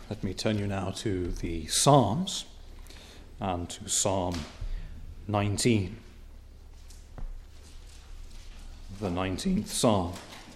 Let me turn you now to the Psalms and to Psalm 19, the 19th Psalm.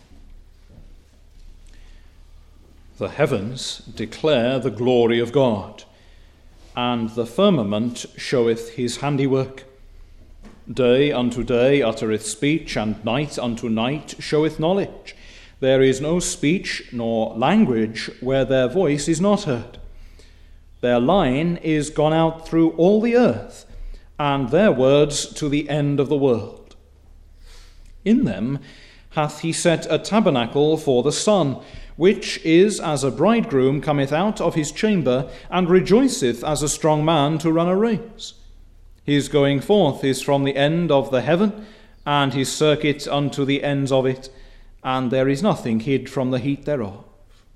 The heavens declare the glory of God, and the firmament showeth his handiwork. Day unto day uttereth speech, and night unto night showeth knowledge. There is no speech nor language where their voice is not heard. Their line is gone out through all the earth, and their words to the end of the world. In them hath he set a tabernacle for the sun, which is as a bridegroom cometh out of his chamber, and rejoiceth as a strong man to run a race. His going forth is from the end of the heaven, and his circuit unto the ends of it, and there is nothing hid from the heat thereof.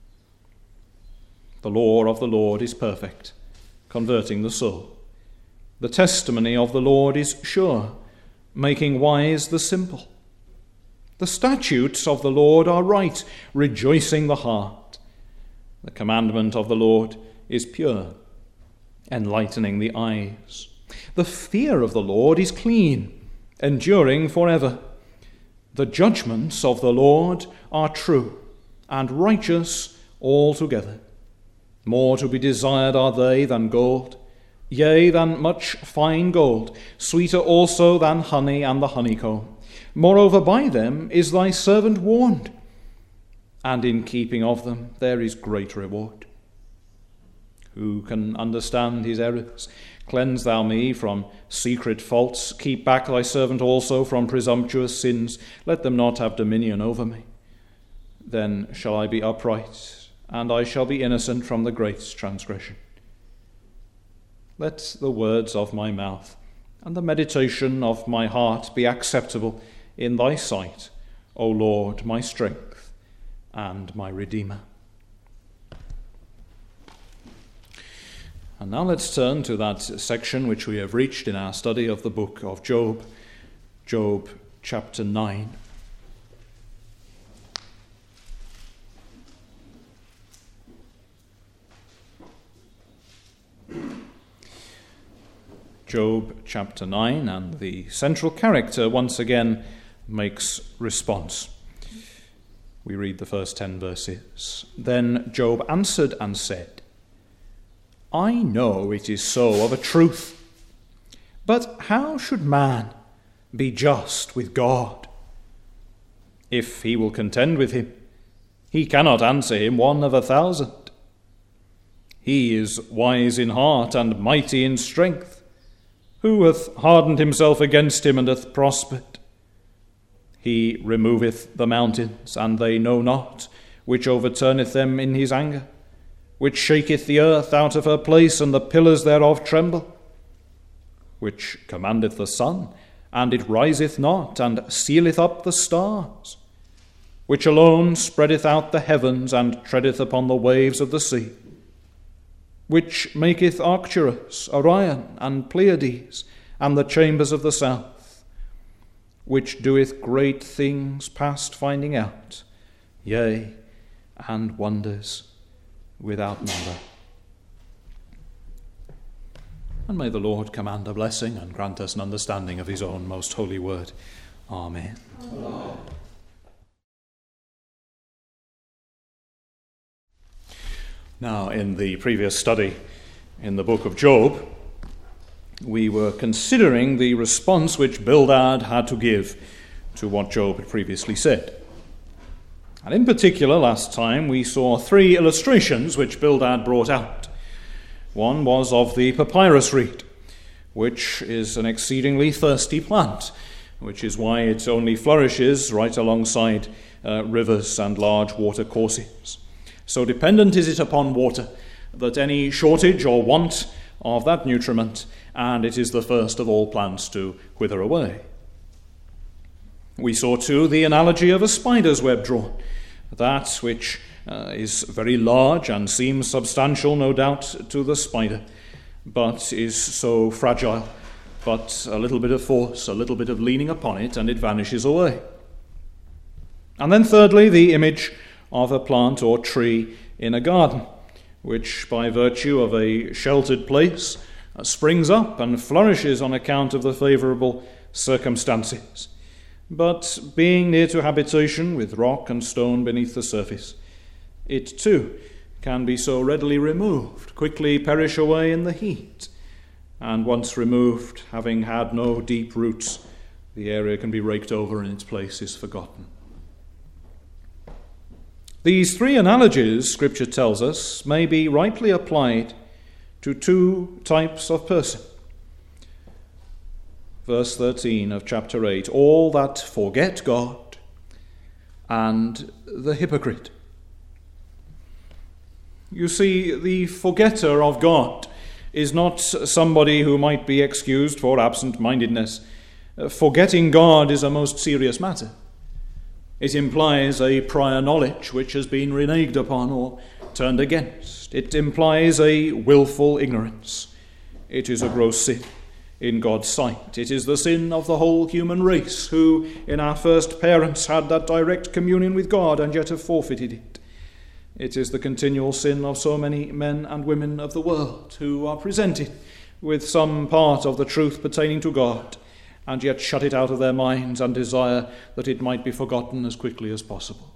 The law of the Lord is perfect, converting the soul. The testimony of the Lord is sure, making wise the simple. The statutes of the Lord are right, rejoicing the heart. The commandment of the Lord is pure, enlightening the eyes. The fear of the Lord is clean, enduring forever. The judgments of the Lord are true and righteous altogether. More to be desired are they than gold, yea, than much fine gold, sweeter also than honey and the honeycomb. Moreover, by them is thy servant warned, and in keeping of them there is great reward. Who can understand his errors? Cleanse thou me from secret faults. Keep back thy servant also from presumptuous sins. Let them not have dominion over me. Then shall I be upright, and I shall be innocent from the great transgression. Let the words of my mouth and the meditation of my heart be acceptable in thy sight, O Lord, my strength and my Redeemer. And now let's turn to that section which we have reached in our study of the book of Job, Job chapter 9. Job chapter 9, and the central character once again makes response. We read the first 10 verses. Then Job answered and said, I know it is so of a truth, but how should man be just with God? If he will contend with him, he cannot answer him 1 of 1,000. He is wise in heart and mighty in strength. Who hath hardened himself against him and hath prospered? He removeth the mountains, and they know not, which overturneth them in his anger, which shaketh the earth out of her place, and the pillars thereof tremble, which commandeth the sun, and it riseth not, and sealeth up the stars, which alone spreadeth out the heavens, and treadeth upon the waves of the sea, which maketh Arcturus, Orion, and Pleiades, and the chambers of the south, which doeth great things past finding out, yea, and wonders without number. And may the Lord command a blessing and grant us an understanding of his own most holy word. Amen. Amen. Now, in the previous study in the book of Job, we were considering the response which Bildad had to give to what Job had previously said. And in particular, last time, we saw 3 illustrations which Bildad brought out. One was of the papyrus reed, which is an exceedingly thirsty plant, which is why it only flourishes right alongside rivers and large water courses. So dependent is it upon water that any shortage or want of that nutriment, and it is the first of all plants to wither away. We saw too the analogy of a spider's web drawn, that which is very large and seems substantial, no doubt, to the spider, but is so fragile, but a little bit of force, a little bit of leaning upon it, and it vanishes away. And then thirdly, the image of a plant or tree in a garden, which by virtue of a sheltered place springs up and flourishes on account of the favourable circumstances. But being near to habitation, with rock and stone beneath the surface, it too can be so readily removed, quickly perish away in the heat, and once removed, having had no deep roots, the area can be raked over and its place is forgotten. These three analogies, Scripture tells us, may be rightly applied to two types of person. Verse 13 of chapter 8, all that forget God and the hypocrite. You see, the forgetter of God is not somebody who might be excused for absent-mindedness. Forgetting God is a most serious matter. It implies a prior knowledge which has been reneged upon or turned against. It implies a willful ignorance. It is a gross sin in God's sight. It is the sin of the whole human race, who in our first parents had that direct communion with God and yet have forfeited it. It is the continual sin of so many men and women of the world who are presented with some part of the truth pertaining to God and yet shut it out of their minds and desire that it might be forgotten as quickly as possible.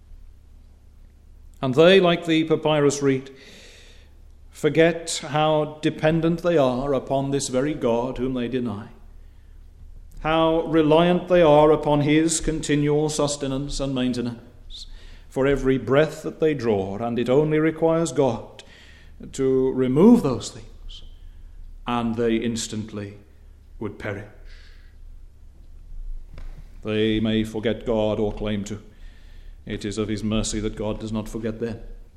And they, like the papyrus reed, forget how dependent they are upon this very God whom they deny, how reliant they are upon his continual sustenance and maintenance for every breath that they draw, and it only requires God to remove those things, and they instantly would perish. They may forget God or claim to. It is of his mercy that God does not forget them.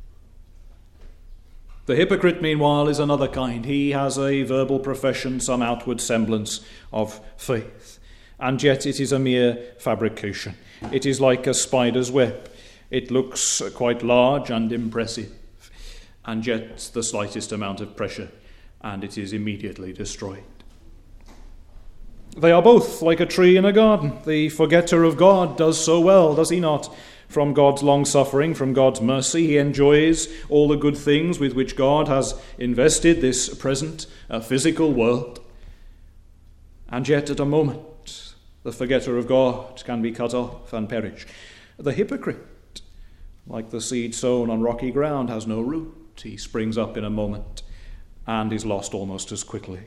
The hypocrite, meanwhile, is another kind. He has a verbal profession, some outward semblance of faith, and yet it is a mere fabrication. It is like a spider's web. It looks quite large and impressive, and yet the slightest amount of pressure, and it is immediately destroyed. They are both like a tree in a garden. The forgetter of God does so well, does he not? From God's long-suffering, from God's mercy, he enjoys all the good things with which God has invested this present physical world. And yet at a moment, the forgetter of God can be cut off and perish. The hypocrite, like the seed sown on rocky ground, has no root. He springs up in a moment and is lost almost as quickly.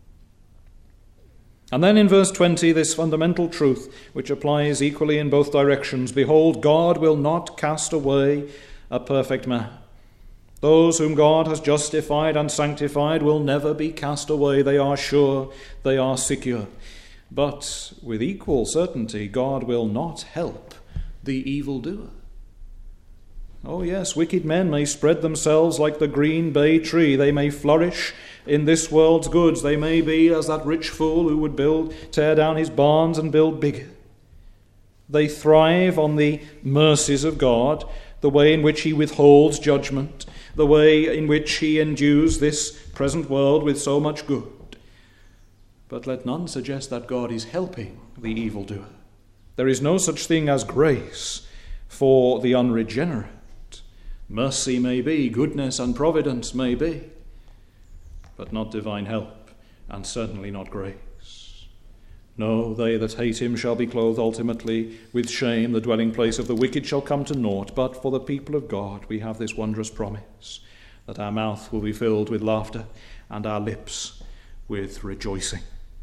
And then in verse 20, this fundamental truth, which applies equally in both directions. Behold, God will not cast away a perfect man. Those whom God has justified and sanctified will never be cast away. They are sure, they are secure. But with equal certainty, God will not help the evildoer. Oh yes, wicked men may spread themselves like the green bay tree. They may flourish in this world's goods. They may be as that rich fool who would tear down his barns and build bigger. They thrive on the mercies of God, the way in which he withholds judgment, the way in which he endues this present world with so much good. But let none suggest that God is helping the evildoer. There is no such thing as grace for the unregenerate. Mercy may be, goodness and providence may be, but not divine help, and certainly not grace. No, they that hate him shall be clothed ultimately with shame. The dwelling place of the wicked shall come to naught. But for the people of God we have this wondrous promise, that our mouth will be filled with laughter and our lips with rejoicing.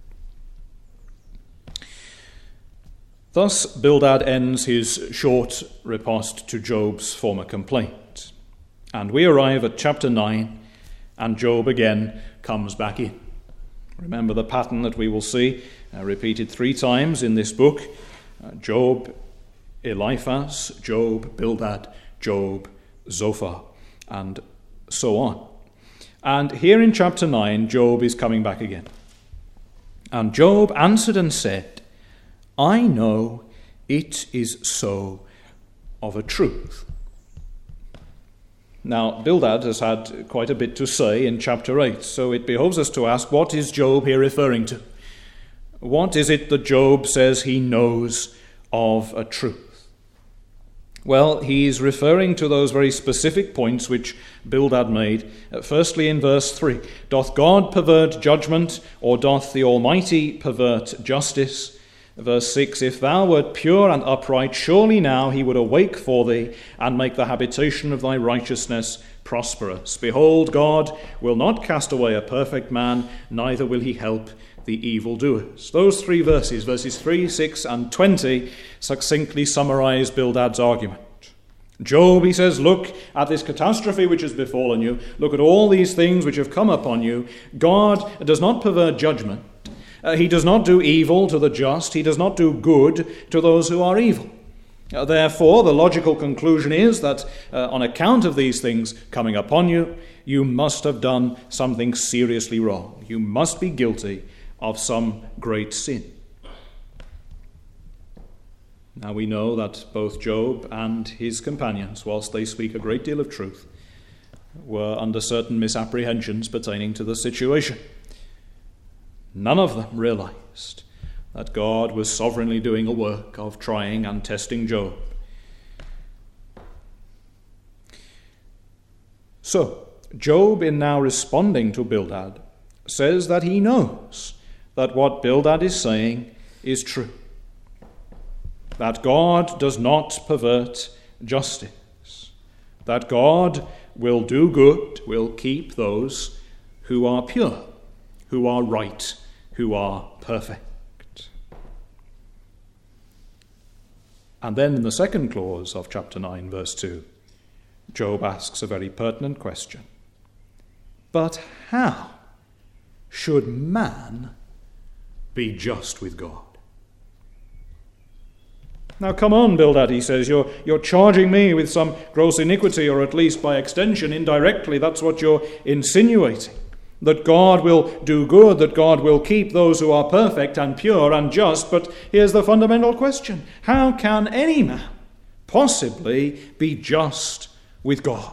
Thus Bildad ends his short riposte to Job's former complaint. And we arrive at chapter 9, and Job again comes back in. Remember the pattern that we will see repeated 3 times in this book. Job, Eliphaz, Job, Bildad, Job, Zophar, and so on. And here in chapter 9, Job is coming back again. And Job answered and said, I know it is so of a truth. Now, Bildad has had quite a bit to say in chapter 8, so it behoves us to ask, what is Job here referring to? What is it that Job says he knows of a truth? Well, he's referring to those very specific points which Bildad made. Firstly, in verse 3, doth God pervert judgment, or doth the Almighty pervert justice? Verse 6, if thou wert pure and upright, surely now he would awake for thee, and make the habitation of thy righteousness prosperous. Behold, God will not cast away a perfect man, neither will he help the evildoers. Those three verses, verses 3, 6, and 20, succinctly summarize Bildad's argument. Job, he says, look at this catastrophe which has befallen you. Look at all these things which have come upon you. God does not pervert judgment. He does not do evil to the just. He does not do good to those who are evil. Therefore, the logical conclusion is that on account of these things coming upon you, you must have done something seriously wrong. You must be guilty of some great sin. Now we know that both Job and his companions, whilst they speak a great deal of truth, were under certain misapprehensions pertaining to the situation. None of them realized that God was sovereignly doing a work of trying and testing Job. So, Job, in now responding to Bildad, says that he knows that what Bildad is saying is true. That God does not pervert justice. That God will do good, will keep those who are pure, who are right, who are perfect. And then in the second clause of chapter 9, verse 2, Job asks a very pertinent question. But how should man be just with God? Now come on, Bildad, he says, you're charging me with some gross iniquity, or at least by extension, indirectly, that's what you're insinuating. That God will do good, that God will keep those who are perfect and pure and just. But here's the fundamental question. How can any man possibly be just with God?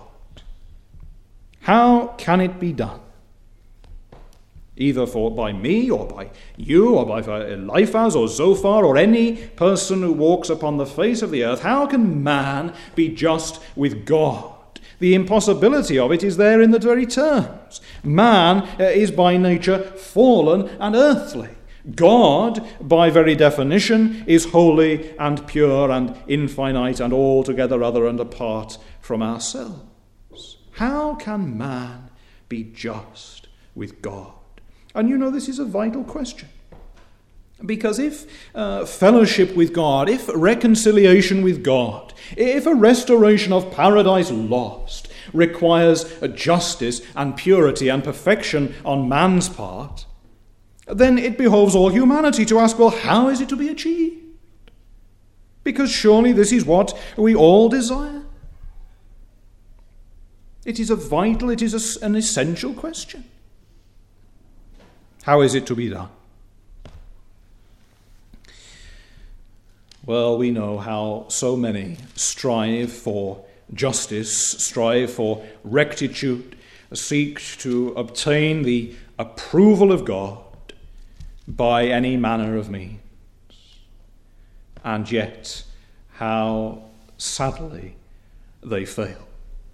How can it be done? Either by me, or by you, or by Eliphaz, or Zophar, or any person who walks upon the face of the earth. How can man be just with God? The impossibility of it is there in the very terms. Man is by nature fallen and earthly. God, by very definition, is holy and pure and infinite and altogether other and apart from ourselves. How can man be just with God? And you know, this is a vital question. Because if fellowship with God, if reconciliation with God, if a restoration of paradise lost requires a justice and purity and perfection on man's part, then it behoves all humanity to ask, well, how is it to be achieved? Because surely this is what we all desire. It is a vital, it is an essential question. How is it to be done? Well, we know how so many strive for justice, strive for rectitude, seek to obtain the approval of God by any manner of means. And yet, how sadly they fail.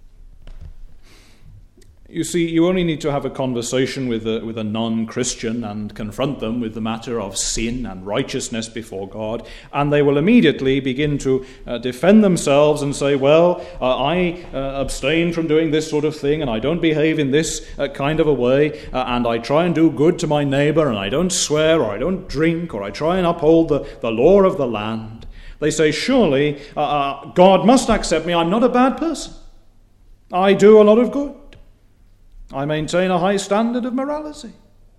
You see, you only need to have a conversation with a non-Christian and confront them with the matter of sin and righteousness before God, and they will immediately begin to defend themselves and say, well, I abstain from doing this sort of thing, and I don't behave in this kind of a way, and I try and do good to my neighbor, and I don't swear, or I don't drink, or I try and uphold the law of the land. They say, surely God must accept me. I'm not a bad person. I do a lot of good. I maintain a high standard of morality.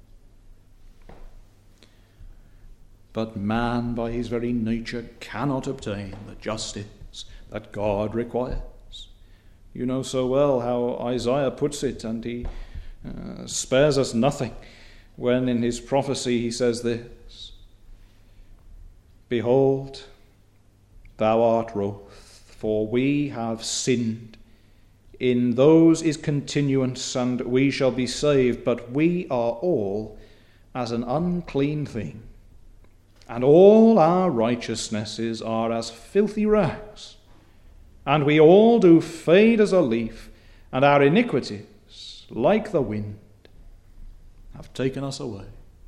But man, by his very nature, cannot obtain the justice that God requires. You know so well how Isaiah puts it, and he spares us nothing when in his prophecy he says this: Behold, thou art wroth, for we have sinned. In those is continuance, and we shall be saved, but we are all as an unclean thing, and all our righteousnesses are as filthy rags. and we all do fade as a leaf, and our iniquities, like the wind, have taken us away.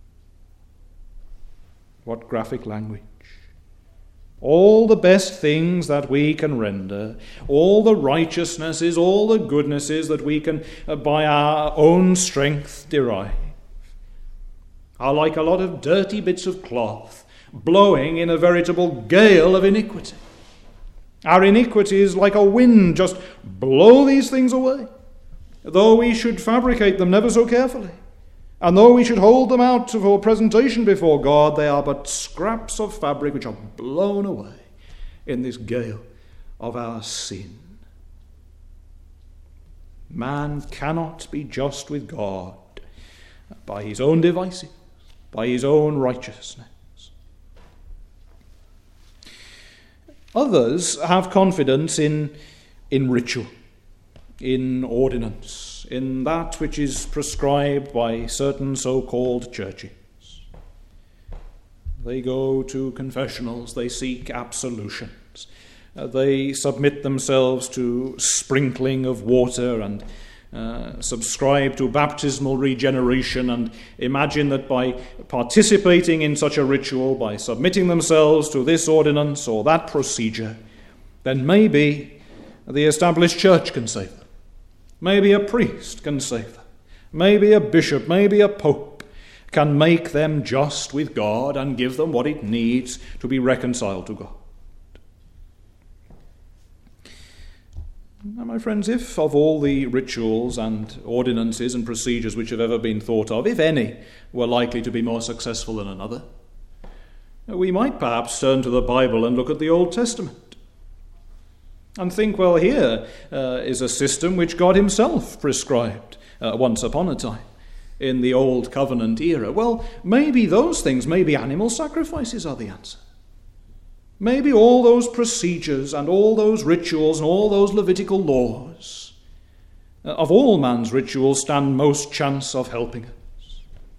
What graphic language. All the best things that we can render, all the righteousnesses, all the goodnesses that we can by our own strength derive, are like a lot of dirty bits of cloth blowing in a veritable gale of iniquity. Our iniquity is like a wind, just blow these things away. Though we should fabricate them never so carefully, and though we should hold them out for presentation before God, they are but scraps of fabric which are blown away in this gale of our sin. Man cannot be just with God by his own devices, by his own righteousness. Others have confidence in ritual, in ordinance, in that which is prescribed by certain so-called churches. They go to confessionals, they seek absolutions, they submit themselves to sprinkling of water and subscribe to baptismal regeneration, and imagine that by participating in such a ritual, by submitting themselves to this ordinance or that procedure, then maybe the established church can save them. Maybe a priest can save them. Maybe a bishop, maybe a pope can make them just with God and give them what it needs to be reconciled to God. Now, my friends, if of all the rituals and ordinances and procedures which have ever been thought of, if any were likely to be more successful than another, we might perhaps turn to the Bible and look at the Old Testament and think, well, here is a system which God himself prescribed once upon a time in the Old Covenant era. Well, maybe those things, maybe animal sacrifices are the answer. Maybe all those procedures and all those rituals and all those Levitical laws, of all man's rituals, stand most chance of helping us.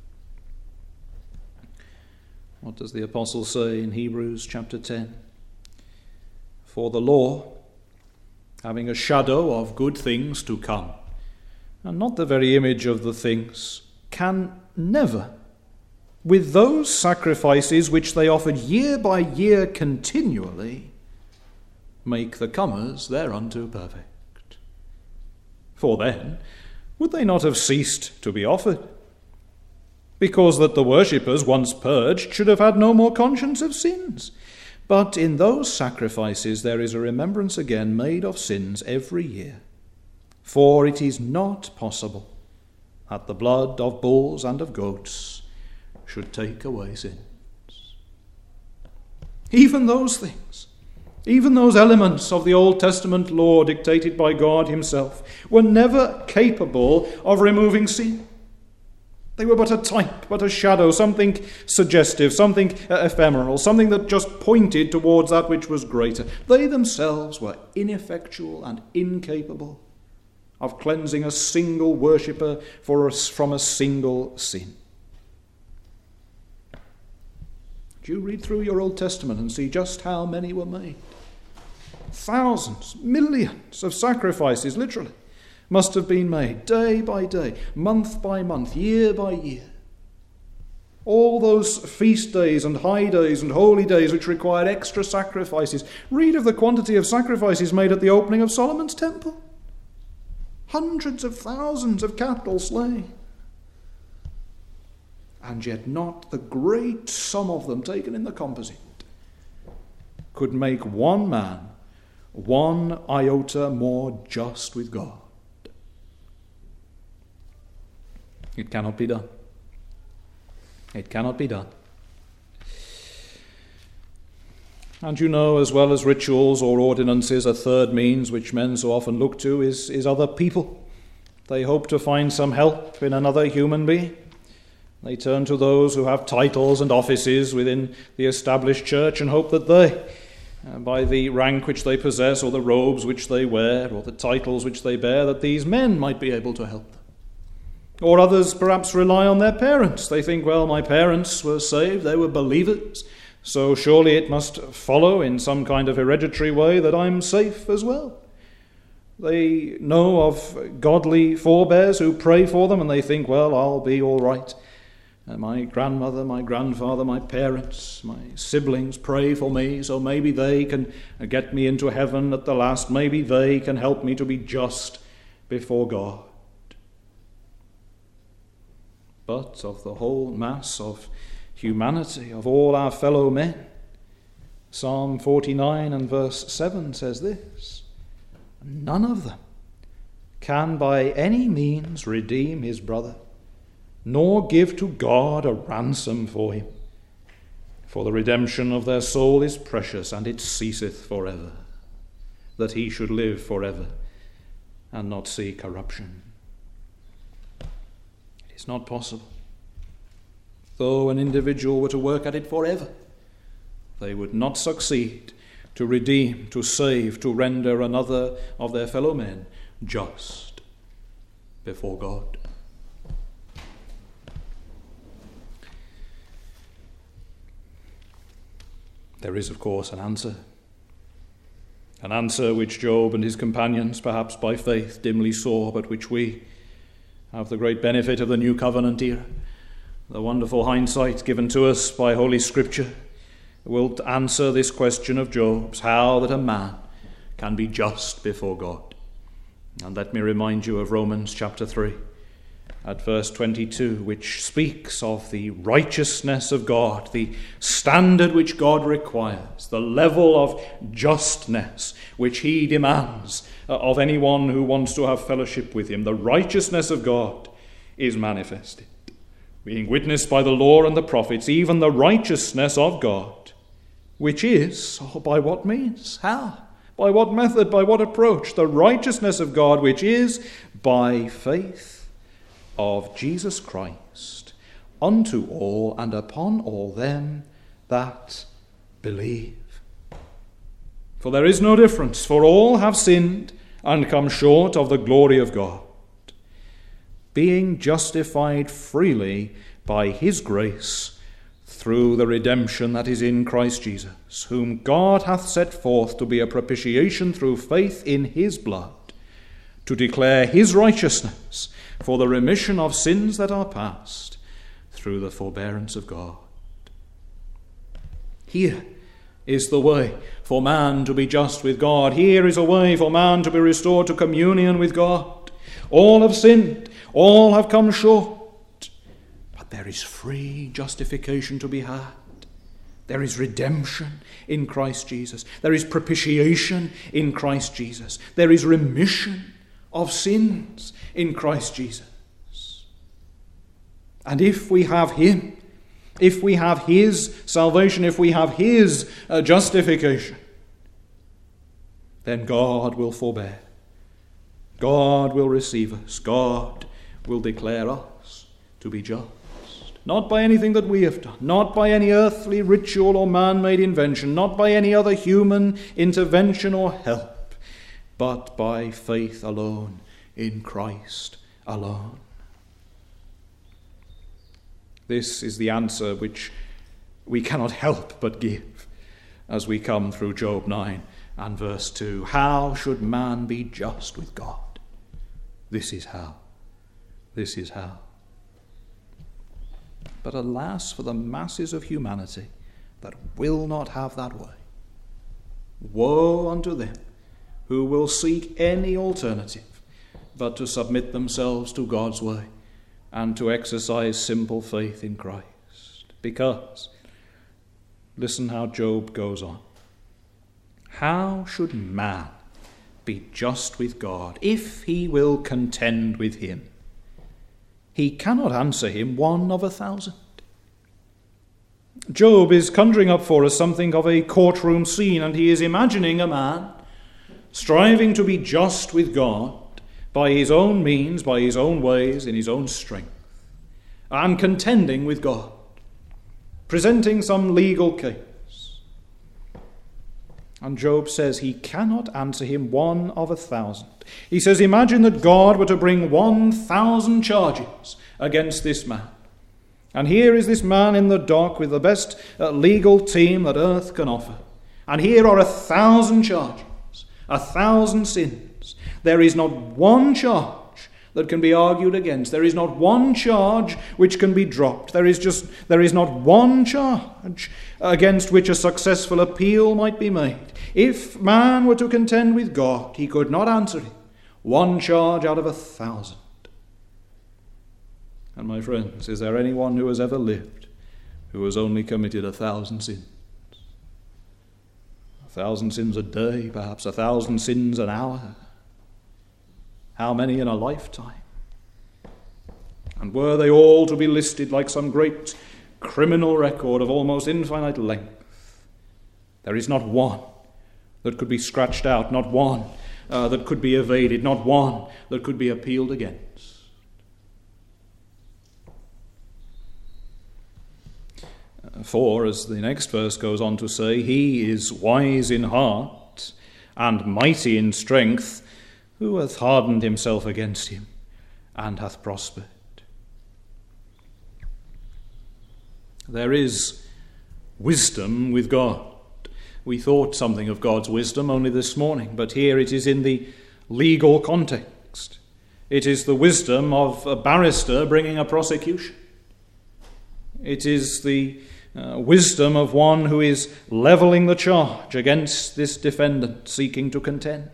What does the apostle say in Hebrews chapter 10? For the law, having a shadow of good things to come, and not the very image of the things, can never, with those sacrifices which they offered year by year continually, make the comers thereunto perfect. For then would they not have ceased to be offered? Because that the worshippers, once purged, should have had no more conscience of sins. But in those sacrifices there is a remembrance again made of sins every year. For it is not possible that the blood of bulls and of goats should take away sins. Even those things, even those elements of the Old Testament law dictated by God himself, were never capable of removing sin. They were but a type, but a shadow, something suggestive, something ephemeral, something that just pointed towards that which was greater. They themselves were ineffectual and incapable of cleansing a single worshipper from a single sin. You read through your Old Testament and see just how many were made. Thousands, millions of sacrifices, literally, must have been made day by day, month by month, year by year. All those feast days and high days and holy days which required extra sacrifices. Read of the quantity of sacrifices made at the opening of Solomon's temple. Hundreds of thousands of cattle slain. And yet not the great sum of them taken in the composite could make one man one iota more just with God. It cannot be done. It cannot be done. And you know, as well as rituals or ordinances, a third means which men so often look to is other people. They hope to find some help in another human being. They turn to those who have titles and offices within the established church and hope that they, by the rank which they possess or the robes which they wear or the titles which they bear, that these men might be able to help them. Or others perhaps rely on their parents. They think, well, my parents were saved, they were believers, so surely it must follow in some kind of hereditary way that I'm safe as well. They know of godly forebears who pray for them, and they think, well, I'll be all right. My grandmother, my grandfather, my parents, my siblings pray for me, so maybe they can get me into heaven at the last. Maybe they can help me to be just before God. But of the whole mass of humanity, of all our fellow men, Psalm 49 and verse 7 says this: none of them can by any means redeem his brother, nor give to God a ransom for him. For the redemption of their soul is precious, and it ceaseth forever, that he should live forever and not see corruption. It is not possible. Though an individual were to work at it forever, they would not succeed to redeem, to save, to render another of their fellow men just before God. There is, of course, an answer which Job and his companions, perhaps by faith, dimly saw, but which we have the great benefit of the New Covenant era, the wonderful hindsight given to us by Holy Scripture, will answer this question of Job's, how that a man can be just before God. And let me remind you of Romans chapter 3 at verse 22, which speaks of the righteousness of God, the standard which God requires, the level of justness which he demands of anyone who wants to have fellowship with him. The righteousness of God is manifested, being witnessed by the law and the prophets, even the righteousness of God, which is, by what means? How? By what method? By what approach? The righteousness of God, which is by faith of Jesus Christ, unto all and upon all them that believe. For there is no difference, for all have sinned and come short of the glory of God, being justified freely by his grace through the redemption that is in Christ Jesus, whom God hath set forth to be a propitiation through faith in his blood, to declare his righteousness for the remission of sins that are past, through the forbearance of God. Here is the way for man to be just with God. Here is a way for man to be restored to communion with God. All have sinned, all have come short, but there is free justification to be had. There is redemption in Christ Jesus. There is propitiation in Christ Jesus. There is remission of sins in Christ Jesus. And if we have him, if we have his salvation, if we have his justification, then God will forbear. God will receive us. God will declare us to be just. Not by anything that we have done, not by any earthly ritual or man-made invention, not by any other human intervention or help, but by faith alone, in Christ alone. This is the answer which we cannot help but give as we come through Job 9 and verse 2. How should man be just with God? This is how. This is how. But alas for the masses of humanity that will not have that way. Woe unto them who will seek any alternative but to submit themselves to God's way and to exercise simple faith in Christ. Because, listen how Job goes on. How should man be just with God if he will contend with him? He cannot answer him 1 of 1,000. Job is conjuring up for us something of a courtroom scene, and he is imagining a man striving to be just with God by his own means, by his own ways, in his own strength, and contending with God, presenting some legal case. And Job says he cannot answer him 1 of 1,000. He says, imagine that God were to bring 1,000 charges against this man. And here is this man in the dock with the best legal team that earth can offer. And here are 1,000 charges, 1,000 sins. There is not one charge that can be argued against. There is not one charge which can be dropped. There is not one charge against which a successful appeal might be made. If man were to contend with God, he could not answer it. One charge out of 1,000. And my friends, is there anyone who has ever lived who has only committed 1,000 sins? 1,000 sins a day, perhaps 1,000 sins an hour. How many in a lifetime? And were they all to be listed like some great criminal record of almost infinite length, there is not one that could be scratched out, not one that could be evaded, not one that could be appealed against. For, as the next verse goes on to say, he is wise in heart and mighty in strength, who hath hardened himself against him and hath prospered. There is wisdom with God. We thought something of God's wisdom only this morning, but here it is in the legal context. It is the wisdom of a barrister bringing a prosecution. It is the wisdom of one who is levelling the charge against this defendant seeking to contend.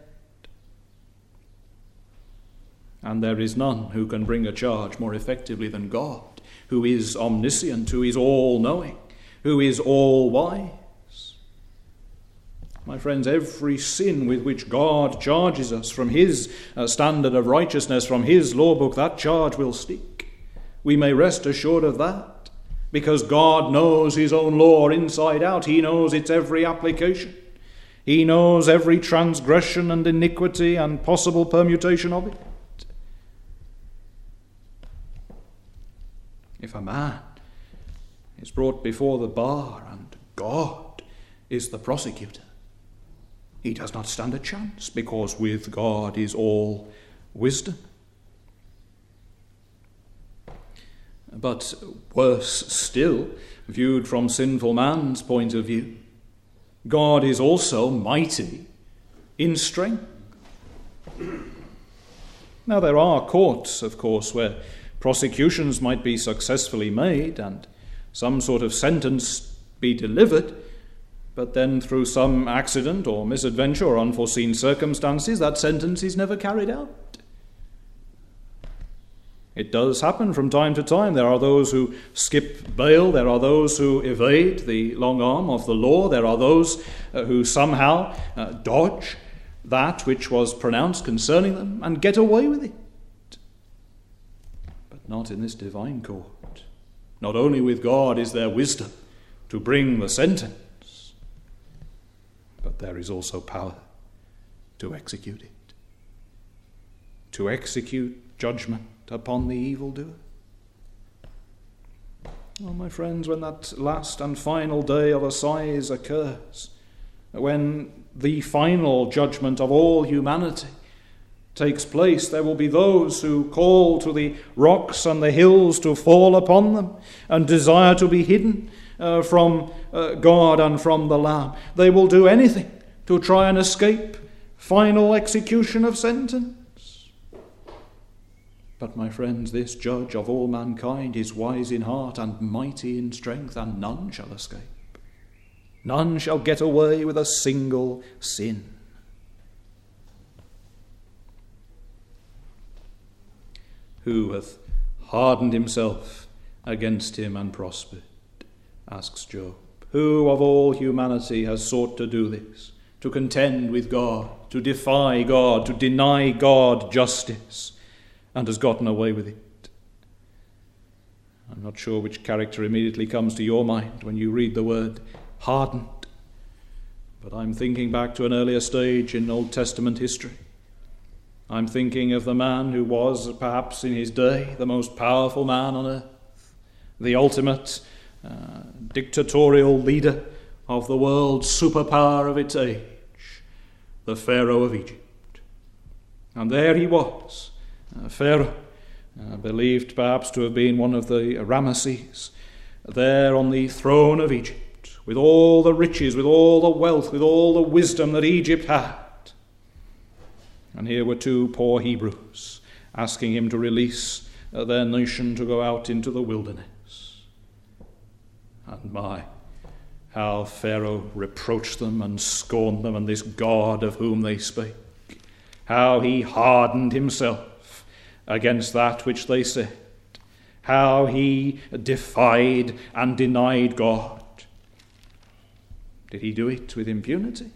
And there is none who can bring a charge more effectively than God, who is omniscient, who is all-knowing, who is all-wise. My friends, every sin with which God charges us from his standard of righteousness, from his law book, that charge will stick. We may rest assured of that, because God knows his own law inside out. He knows its every application. He knows every transgression and iniquity and possible permutation of it. If a man is brought before the bar and God is the prosecutor, he does not stand a chance, because with God is all wisdom. But worse still, viewed from sinful man's point of view, God is also mighty in strength. Now there are courts, of course, where prosecutions might be successfully made and some sort of sentence be delivered, but then through some accident or misadventure or unforeseen circumstances, that sentence is never carried out. It does happen from time to time. There are those who skip bail. There are those who evade the long arm of the law. There are those who somehow dodge that which was pronounced concerning them and get away with it. But not in this divine court. Not only with God is there wisdom to bring the sentence, but there is also power to execute it. To execute judgment upon the evildoer. Oh, my friends, when that last and final day of assize occurs, when the final judgment of all humanity takes place, there will be those who call to the rocks and the hills to fall upon them and desire to be hidden from God and from the Lamb. They will do anything to try and escape final execution of sentence. But, my friends, this judge of all mankind is wise in heart and mighty in strength, and none shall escape. None shall get away with a single sin. Who hath hardened himself against him and prospered? Asks Job. Who of all humanity has sought to do this? To contend with God, to defy God, to deny God justice, and has gotten away with it? I'm not sure which character immediately comes to your mind when you read the word hardened, but I'm thinking back to an earlier stage in Old Testament history. I'm thinking of the man who was, perhaps in his day, the most powerful man on earth, the ultimate dictatorial leader of the world's superpower of its age, the Pharaoh of Egypt. And there he was, Pharaoh, believed perhaps to have been one of the Ramesses, there on the throne of Egypt, with all the riches, with all the wealth, with all the wisdom that Egypt had. And here were two poor Hebrews asking him to release their nation to go out into the wilderness. And how Pharaoh reproached them and scorned them, and this God of whom they spake, how he hardened himself against that which they said, how he defied and denied God. Did he do it with impunity?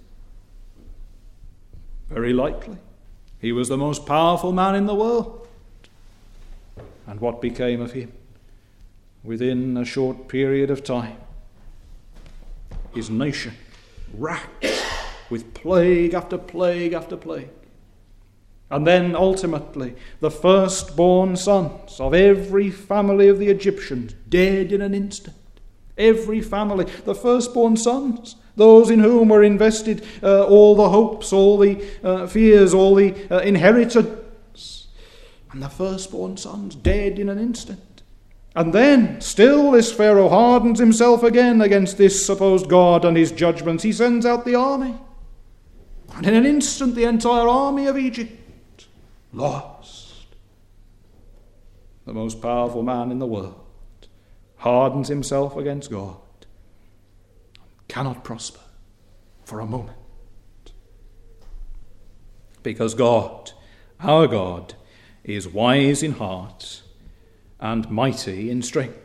Very likely. He was the most powerful man in the world. And what became of him? Within a short period of time, his nation racked with plague after plague after plague. And then ultimately, the firstborn sons of every family of the Egyptians dead in an instant. Every family, the firstborn sons, those in whom were invested all the hopes, all the fears, all the inheritance. And the firstborn sons dead in an instant. And then, still, this Pharaoh hardens himself again against this supposed God and his judgments. He sends out the army. And in an instant, the entire army of Egypt lost. The most powerful man in the world hardens himself against God. Cannot prosper for a moment. Because God, our God, is wise in heart and mighty in strength.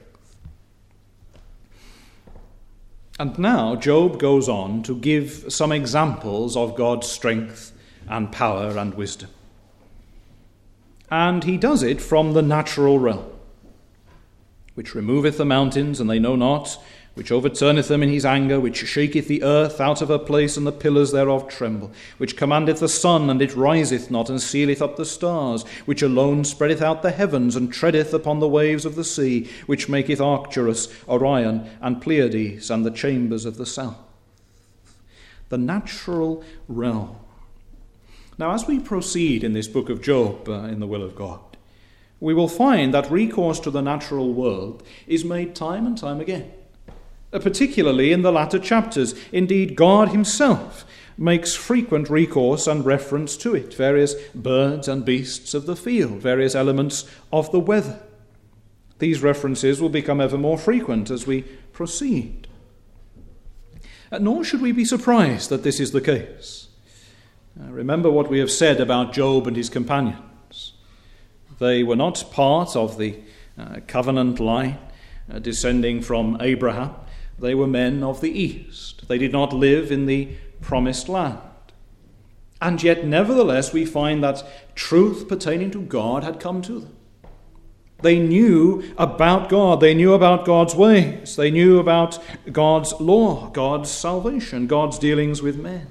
And now Job goes on to give some examples of God's strength and power and wisdom. And he does it from the natural realm, which removeth the mountains, and they know not, which overturneth them in his anger, which shaketh the earth out of her place, and the pillars thereof tremble, which commandeth the sun, and it riseth not, and sealeth up the stars, which alone spreadeth out the heavens, and treadeth upon the waves of the sea, which maketh Arcturus, Orion, and Pleiades, and the chambers of the south. The natural realm. Now, as we proceed in this book of Job, in the will of God, we will find that recourse to the natural world is made time and time again. Particularly in the latter chapters. Indeed, God himself makes frequent recourse and reference to it. Various birds and beasts of the field, various elements of the weather. These references will become ever more frequent as we proceed. Nor should we be surprised that this is the case. Remember what we have said about Job and his companions. They were not part of the covenant line descending from Abraham. They were men of the East. They did not live in the promised land. And yet, nevertheless, we find that truth pertaining to God had come to them. They knew about God. They knew about God's ways. They knew about God's law, God's salvation, God's dealings with men.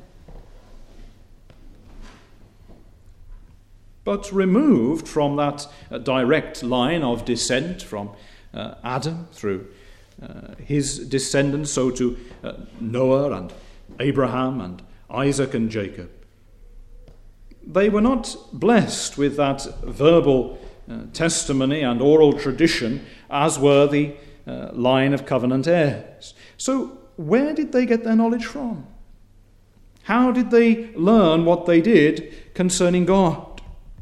But removed from that direct line of descent from Adam through his descendants, so to Noah and Abraham and Isaac and Jacob, they were not blessed with that verbal testimony and oral tradition as were the line of covenant heirs. So where did they get their knowledge from? How did they learn what they did concerning God?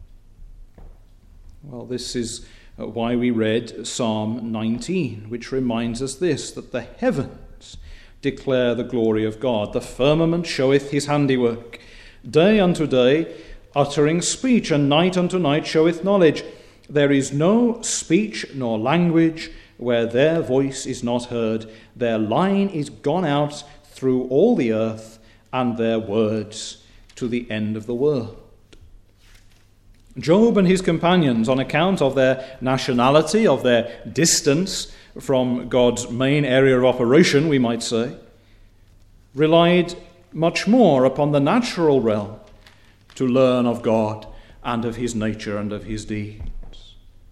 Well, this is why we read Psalm 19, which reminds us this, that the heavens declare the glory of God. The firmament showeth his handiwork. Day unto day uttering speech, and night unto night showeth knowledge. There is no speech nor language where their voice is not heard. Their line is gone out through all the earth, and their words to the end of the world. Job and his companions, on account of their nationality, of their distance from God's main area of operation, we might say, relied much more upon the natural realm to learn of God and of his nature and of his deeds.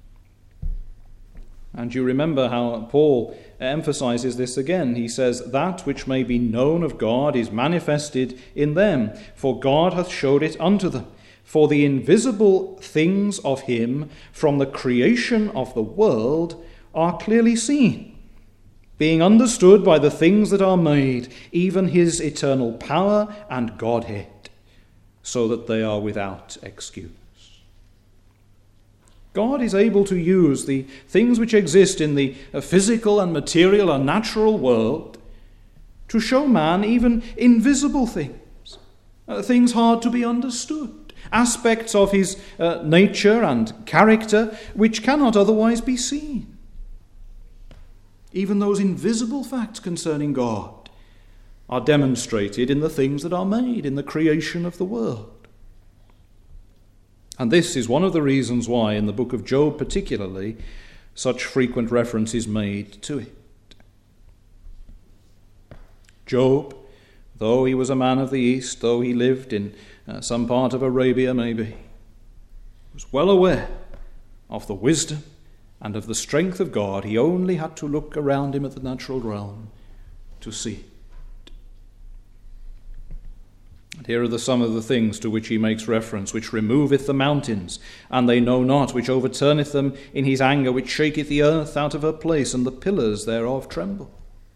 And you remember how Paul emphasizes this again. He says, that which may be known of God is manifested in them, for God hath showed it unto them. For the invisible things of him from the creation of the world are clearly seen, being understood by the things that are made, even his eternal power and Godhead, so that they are without excuse. God is able to use the things which exist in the physical and material and natural world to show man even invisible things, things hard to be understood, aspects of his nature and character which cannot otherwise be seen. Even those invisible facts concerning God are demonstrated in the things that are made, in the creation of the world. And this is one of the reasons why, in the book of Job particularly, such frequent reference is made to it. Job, though he was a man of the East, though he lived in some part of Arabia maybe, was well aware of the wisdom and of the strength of God. He only had to look around him at the natural realm to see. And here are some of the things to which he makes reference: which removeth the mountains, and they know not, which overturneth them in his anger, which shaketh the earth out of her place, and the pillars thereof tremble.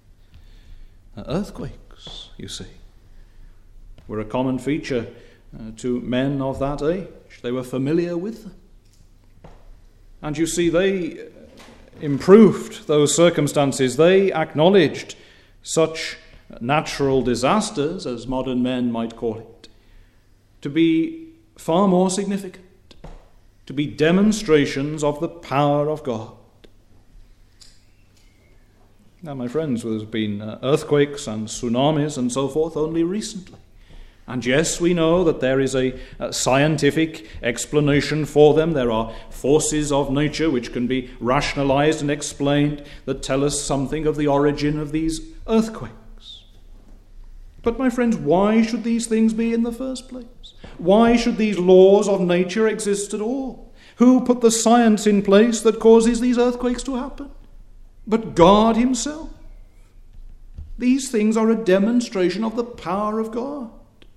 Earthquakes, you see, were a common feature to men of that age. They were familiar with them. And you see, they improved those circumstances. They acknowledged such natural disasters, as modern men might call it, to be far more significant, to be demonstrations of the power of God. Now, my friends, there's been earthquakes and tsunamis and so forth only recently. And yes, we know that there is a scientific explanation for them. There are forces of nature which can be rationalized and explained that tell us something of the origin of these earthquakes. But, my friends, why should these things be in the first place? Why should these laws of nature exist at all? Who put the science in place that causes these earthquakes to happen? But God himself. These things are a demonstration of the power of God.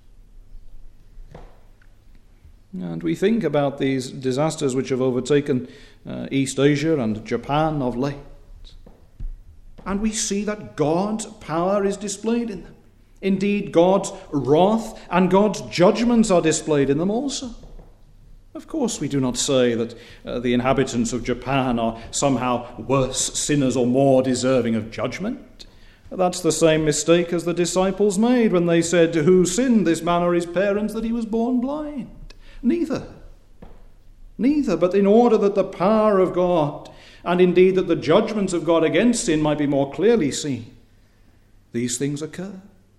And we think about these disasters which have overtaken East Asia and Japan of late. And we see that God's power is displayed in them. Indeed, God's wrath and God's judgments are displayed in them also. Of course, we do not say that the inhabitants of Japan are somehow worse sinners or more deserving of judgment. That's the same mistake as the disciples made when they said, "Who sinned, this man or his parents, that he was born blind?" Neither, but in order that the power of God, and indeed that the judgments of God against sin might be more clearly seen, these things occur.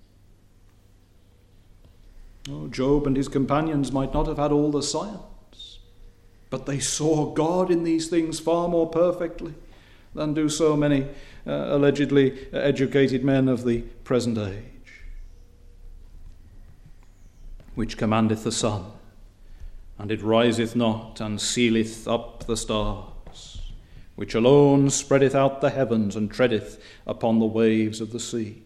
Oh, Job and his companions might not have had all the science, but they saw God in these things far more perfectly than do so many allegedly educated men of the present age. Which commandeth the sun, and it riseth not, and sealeth up the stars, which alone spreadeth out the heavens, and treadeth upon the waves of the sea.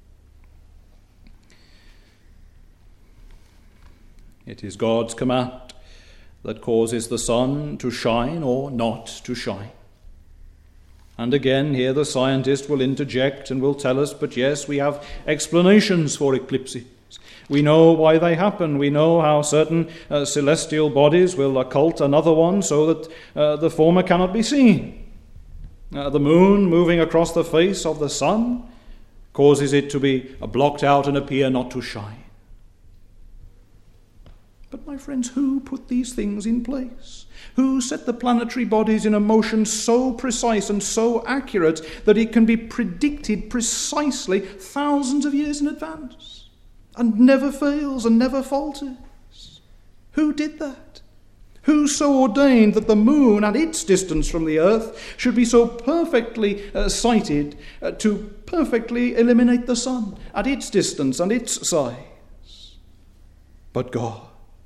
It is God's command that causes the sun to shine or not to shine. And again, here the scientist will interject and will tell us, but yes, we have explanations for eclipses. We know why they happen. We know how certain celestial bodies will occult another one so that the former cannot be seen. The moon moving across the face of the sun causes it to be blocked out and appear not to shine. But, my friends, who put these things in place? Who set the planetary bodies in a motion so precise and so accurate that it can be predicted precisely thousands of years in advance and never fails and never falters? Who did that? Who so ordained that the moon and its distance from the earth should be so perfectly sighted to perfectly eliminate the sun at its distance and its size? But God.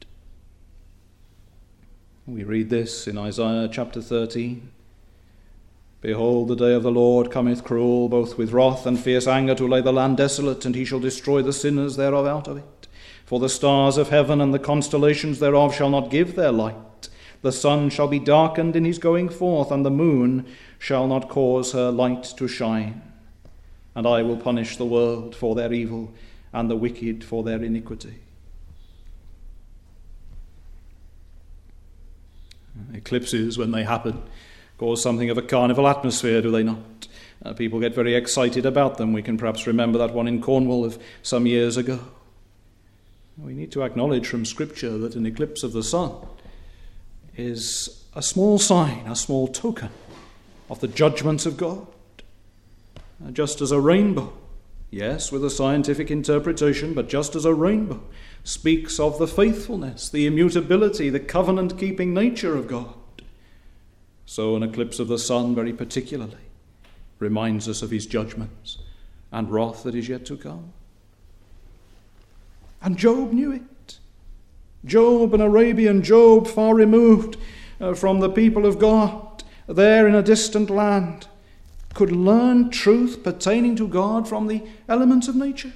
We read this in Isaiah chapter 13. Behold, the day of the Lord cometh cruel, both with wrath and fierce anger, to lay the land desolate, and he shall destroy the sinners thereof out of it. For the stars of heaven and the constellations thereof shall not give their light. The sun shall be darkened in his going forth, and the moon shall not cause her light to shine. And I will punish the world for their evil, and the wicked for their iniquity. Eclipses, when they happen, cause something of a carnival atmosphere, do they not? People get very excited about them. We can perhaps remember that one in Cornwall of some years ago. We need to acknowledge from Scripture that an eclipse of the sun is a small sign, a small token of the judgments of God. Just as a rainbow, yes, with a scientific interpretation, but just as a rainbow speaks of the faithfulness, the immutability, the covenant-keeping nature of God, so an eclipse of the sun very particularly reminds us of his judgments and wrath that is yet to come. And Job knew it. Job, an Arabian, Job far removed from the people of God, there in a distant land, could learn truth pertaining to God from the elements of nature.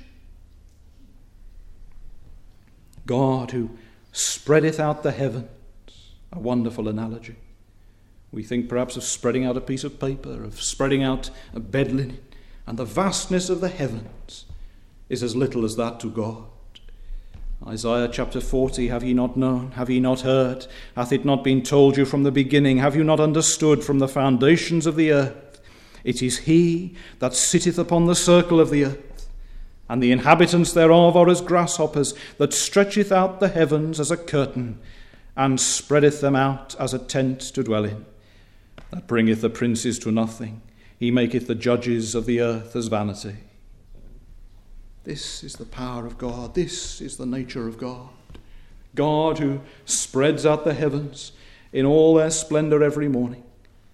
God who spreadeth out the heavens, a wonderful analogy. We think perhaps of spreading out a piece of paper, of spreading out a bed linen, and the vastness of the heavens is as little as that to God. Isaiah chapter 40, have ye not known, have ye not heard, hath it not been told you from the beginning, have you not understood from the foundations of the earth? It is he that sitteth upon the circle of the earth, and the inhabitants thereof are as grasshoppers, that stretcheth out the heavens as a curtain, and spreadeth them out as a tent to dwell in, that bringeth the princes to nothing, he maketh the judges of the earth as vanity. This is the power of God, this is the nature of God. God who spreads out the heavens in all their splendour every morning.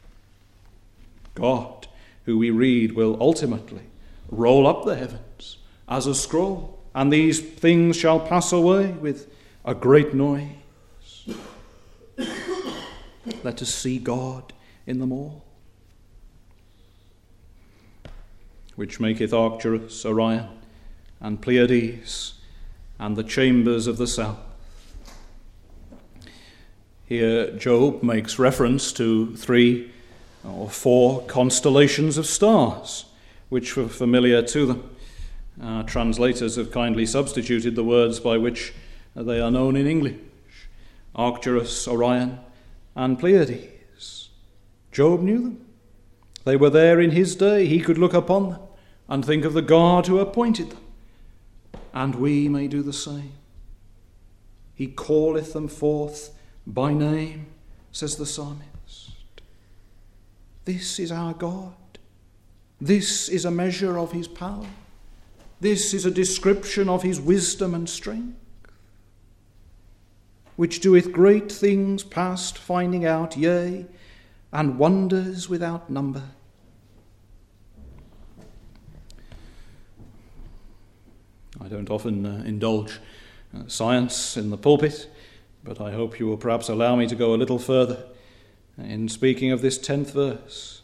God who we read will ultimately roll up the heavens as a scroll, and these things shall pass away with a great noise. Let us see God in them all. Which maketh Arcturus, Orion, and Pleiades, and the chambers of the south. Here Job makes reference to 3 or 4 constellations of stars, which were familiar to them. Translators have kindly substituted the words by which they are known in English: Arcturus, Orion, and Pleiades. Job knew them. They were there in his day. He could look upon them and think of the God who appointed them. And we may do the same. He calleth them forth by name, says the psalmist. This is our God. This is a measure of his power. This is a description of his wisdom and strength, which doeth great things past finding out, yea, and wonders without number. I don't often indulge science in the pulpit, but I hope you will perhaps allow me to go a little further in speaking of this 10th verse.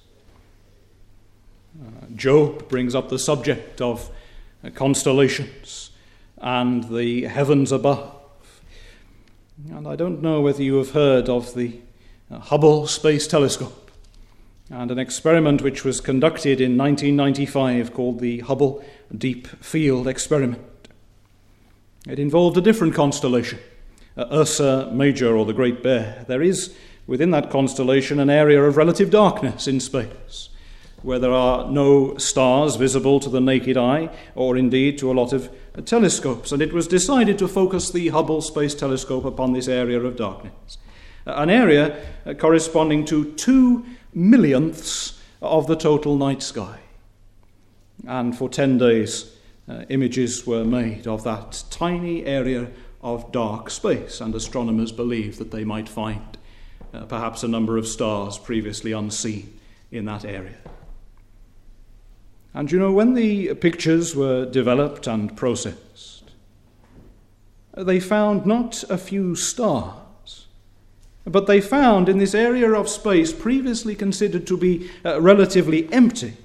Job brings up the subject of constellations and the heavens above. And I don't know whether you have heard of the Hubble Space Telescope and an experiment which was conducted in 1995 called the Hubble Deep Field Experiment. It involved a different constellation, Ursa Major, or the Great Bear. There is within that constellation an area of relative darkness in space, where there are no stars visible to the naked eye, or indeed to a lot of telescopes. And it was decided to focus the Hubble Space Telescope upon this area of darkness, an area corresponding to 2/1,000,000th of the total night sky. And for 10 days, images were made of that tiny area of dark space, and astronomers believed that they might find perhaps a number of stars previously unseen in that area. And you know, when the pictures were developed and processed, they found not a few stars, but they found in this area of space previously considered to be relatively empty,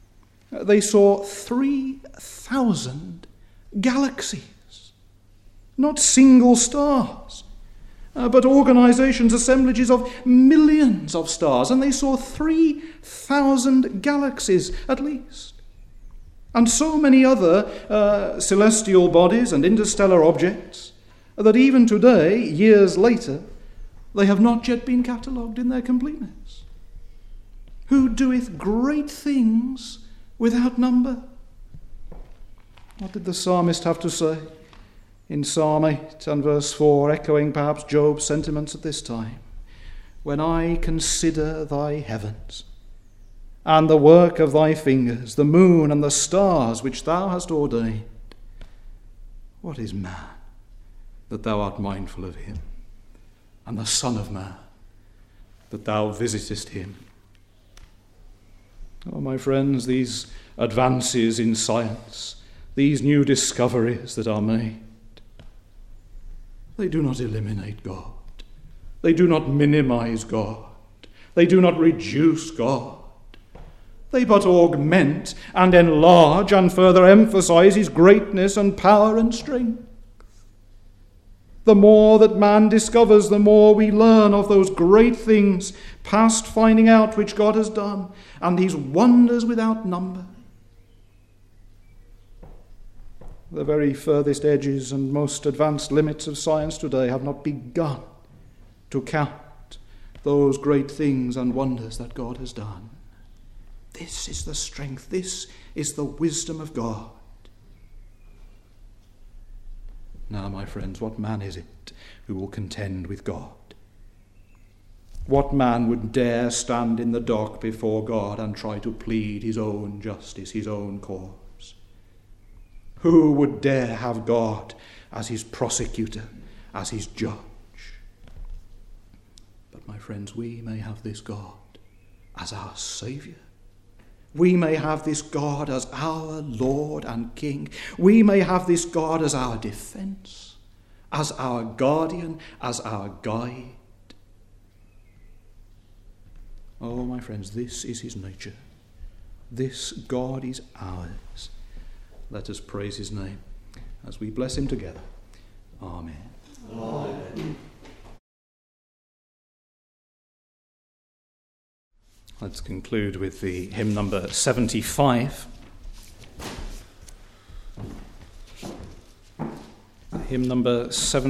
they saw 3,000 galaxies. Not single stars, but organizations, assemblages of millions of stars. And they saw 3,000 galaxies at least. And so many other celestial bodies and interstellar objects that even today, years later, they have not yet been catalogued in their completeness. Who doeth great things without number? What did the psalmist have to say in Psalm 8 and verse 4, echoing perhaps Job's sentiments at this time? When I consider thy heavens and the work of thy fingers, the moon and the stars which thou hast ordained, what is man that thou art mindful of him, and the Son of Man that thou visitest him? Oh, my friends, these advances in science, these new discoveries that are made, they do not eliminate God. They do not minimize God. They do not reduce God. They but augment and enlarge and further emphasize his greatness and power and strength. The more that man discovers, the more we learn of those great things past finding out which God has done, and these wonders without number. The very furthest edges and most advanced limits of science today have not begun to count those great things and wonders that God has done. This is the strength, this is the wisdom of God. Now, my friends, what man is it who will contend with God? What man would dare stand in the dock before God and try to plead his own justice, his own cause? Who would dare have God as his prosecutor, as his judge? But, my friends, we may have this God as our Saviour. We may have this God as our Lord and King. We may have this God as our defense, as our guardian, as our guide. Oh, my friends, this is his nature. This God is ours. Let us praise his name as we bless him together. Amen. Amen. Let's conclude with the hymn number 75. Hymn number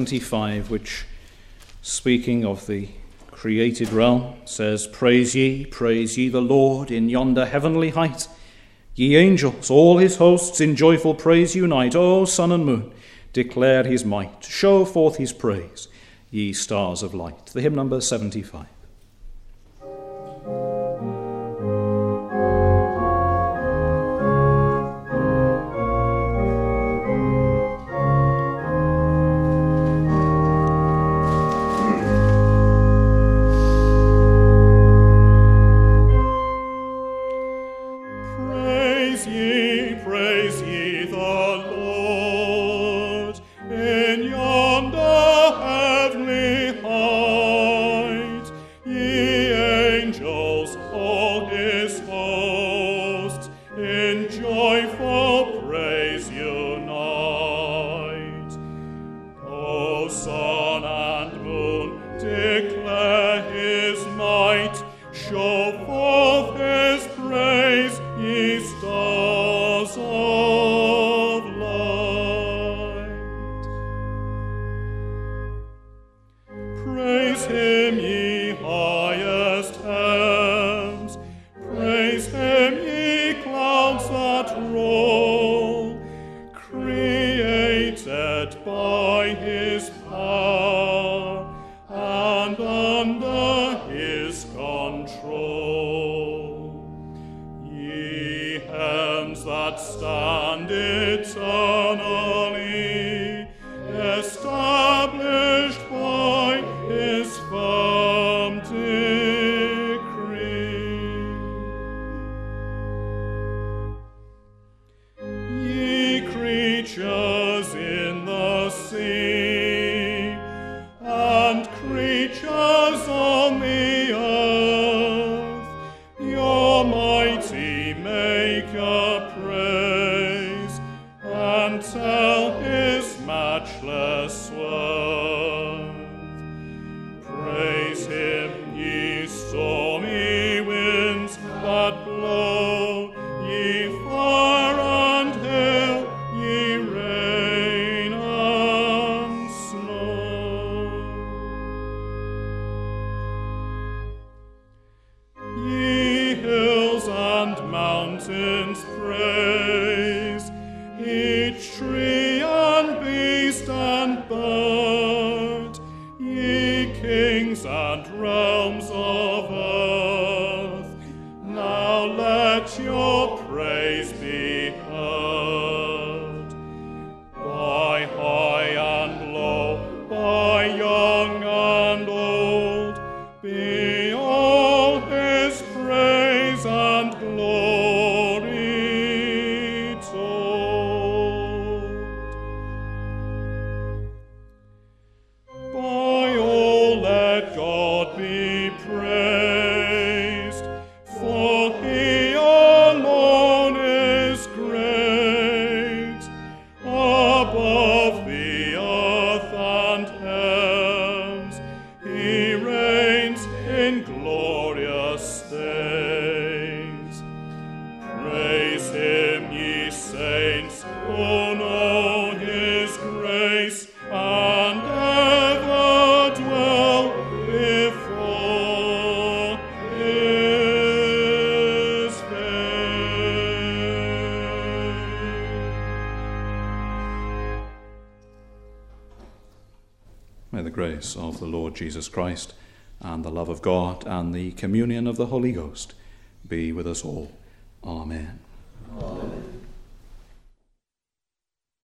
75, which, speaking of the created realm, says, praise ye the Lord in yonder heavenly height. Ye angels, all his hosts in joyful praise unite. O sun and moon, declare his might. Show forth his praise, ye stars of light. The hymn number 75. Maker, praise and of earth, now let your praise be heard. By high and low, by young and old, be all his praise and glory told. By all let God be praised, for he alone is great, above the earth and heavens, he reigns in glorious things. Praise him, ye saints, who know his grace, and ever dwell before his face. May the grace of the Lord Jesus Christ and the love of God and the communion of the Holy Ghost be with us all. Amen. Amen.